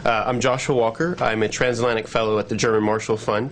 I'm Joshua Walker. I'm a transatlantic fellow at the German Marshall Fund.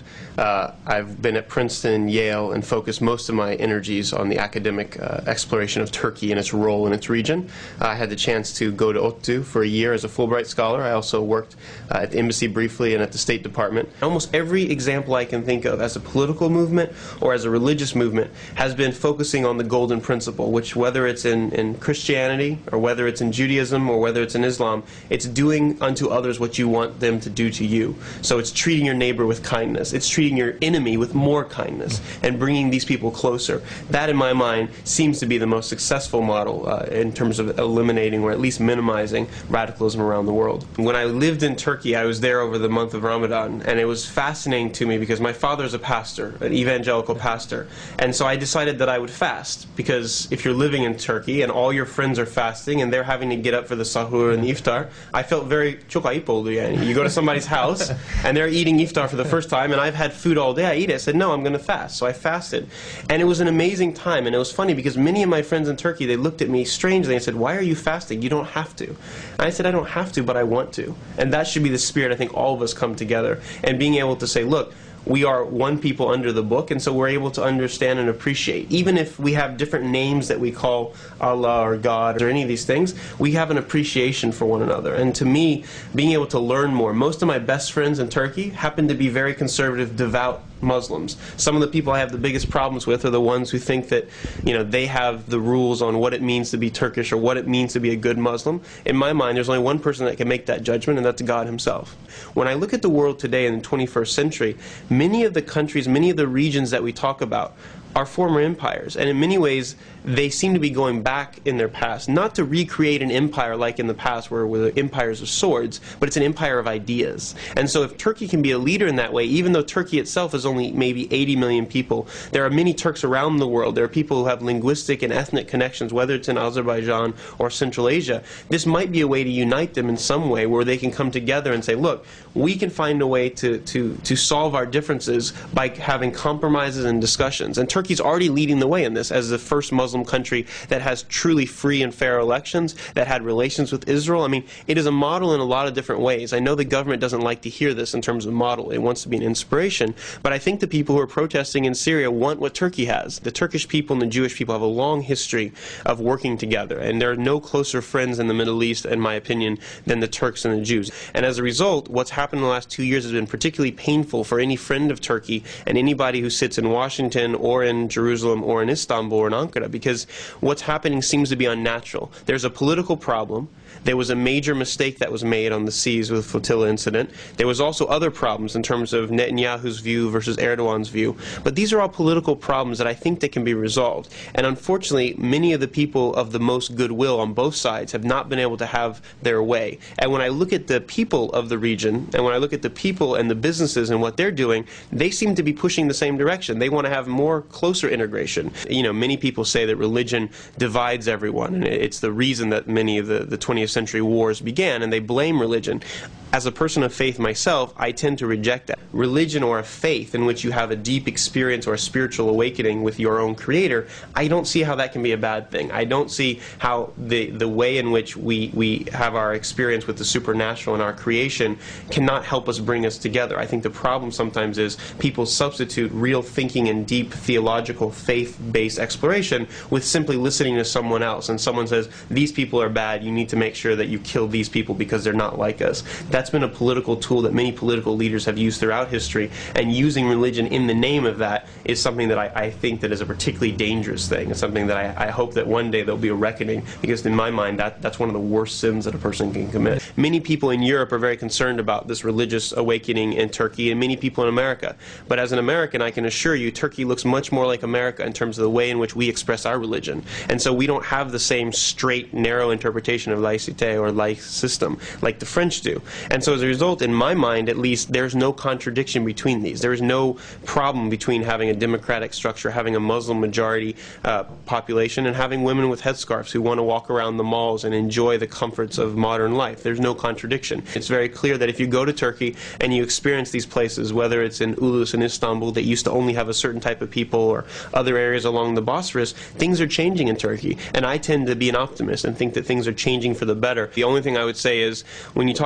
I've been at Princeton, Yale, and focused most of my energies on the academic exploration of Turkey and its role in its region. I had the chance to go to ODTÜ for a year as a Fulbright scholar. I also worked at the embassy briefly and at the State Department. Almost every example I can think of as a political movement or as a religious movement has been focusing on the Golden Principle, which whether it's in Christianity or whether it's in Judaism or whether it's in Islam, it's doing unto others what you want them to do to you. So it's treating your neighbor with kindness. It's treating your enemy with more kindness and bringing these people closer. That, in my mind, seems to be the most successful model in terms of eliminating or at least minimizing radicalism around the world. When I lived in Turkey, I was there over the month of Ramadan, and it was fascinating to me because my father's a pastor, an evangelical pastor, and so I decided that I would fast, because if you're living in Turkey and all your friends are fasting and they're having to get up for the sahur and the iftar, I felt very çok ayıp oldu yani. You go to somebody's house and they're eating iftar for the first time, and I've had food all day, I eat it. I said, no, I'm going to fast. So I fasted. And it was an amazing time, and it was funny because many of my friends in Turkey, they looked at me strangely and said, why are you fasting? You don't have to. And I said, I don't have to, but I want to. And that should be the spirit I think all of us come together, and being able to say, look, we are one people under the book, and so we're able to understand and appreciate. Even if we have different names that we call Allah or God or any of these things, we have an appreciation for one another. And to me, being able to learn more, most of my best friends in Turkey happen to be very conservative, devout Muslims. Some of the people I have the biggest problems with are the ones who think that, they have the rules on what it means to be Turkish or what it means to be a good Muslim. In my mind, there's only one person that can make that judgment, and that's God himself. When I look at the world today in the 21st century, many of the countries, many of the regions that we talk about are former empires, and in many ways they seem to be going back in their past, not to recreate an empire like in the past where the empires of swords, but it's an empire of ideas. And so if Turkey can be a leader in that way, even though Turkey itself is only maybe 80 million people, there are many Turks around the world. There are people who have linguistic and ethnic connections, whether it's in Azerbaijan or Central Asia. This might be a way to unite them in some way where they can come together and say, look, we can find a way to solve our differences by having compromises and discussions. And Turkey's already leading the way in this as the first Muslim country that has truly free and fair elections, that had relations with Israel. I mean, it is a model in a lot of different ways. I know the government doesn't like to hear this in terms of model. It wants to be an inspiration. But I think the people who are protesting in Syria want what Turkey has. The Turkish people and the Jewish people have a long history of working together, and there are no closer friends in the Middle East, in my opinion, than the Turks and the Jews. And as a result, what's happened in the last 2 years has been particularly painful for any friend of Turkey and anybody who sits in Washington or in Jerusalem or in Istanbul or in Ankara, because what's happening seems to be unnatural. There's a political problem. There was a major mistake that was made on the seas with the flotilla incident. There was also other problems in terms of Netanyahu's view versus Erdogan's view. But these are all political problems that I think that can be resolved. And unfortunately, many of the people of the most goodwill on both sides have not been able to have their way. And when I look at the people of the region, and when I look at the people and the businesses and what they're doing, they seem to be pushing the same direction. They want to have more closer integration. Many people say that religion divides everyone, and it's the reason that many of the 20th century wars began, and they blame religion. As a person of faith myself, I tend to reject that. Religion or a faith in which you have a deep experience or a spiritual awakening with your own creator, I don't see how that can be a bad thing. I don't see how the way in which we have our experience with the supernatural and our creation cannot help us bring us together. I think the problem sometimes is people substitute real thinking and deep theological faith-based exploration with simply listening to someone else. And someone says, these people are bad, you need to make sure that you kill these people because they're not like us. That's been a political tool that many political leaders have used throughout history, and using religion in the name of that is something that I think that is a particularly dangerous thing. It's something that I hope that one day there'll be a reckoning, because in my mind that's one of the worst sins that a person can commit. Many people in Europe are very concerned about this religious awakening in Turkey, and many people in America. But as an American, I can assure you Turkey looks much more like America in terms of the way in which we express our religion. And so we don't have the same straight, narrow interpretation of laïcité or laïc system like the French do. And so as a result, in my mind at least, there's no contradiction between these. There is no problem between having a democratic structure, having a Muslim majority population, and having women with headscarves who want to walk around the malls and enjoy the comforts of modern life. There's no contradiction. It's very clear that if you go to Turkey and you experience these places, whether it's in Ulus and Istanbul that used to only have a certain type of people, or other areas along the Bosphorus, things are changing in Turkey. And I tend to be an optimist and think that things are changing for the better. The only thing I would say is, when you talk about Turkey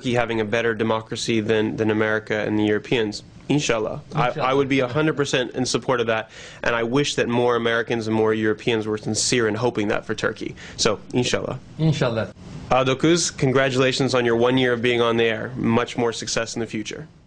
Turkey having a better democracy than America and the Europeans. Inshallah. I would be 100% in support of that, and I wish that more Americans and more Europeans were sincere in hoping that for Turkey. So, inshallah. İnşallah. Dokuz, congratulations on your 1 year of being on the air. Much more success in the future.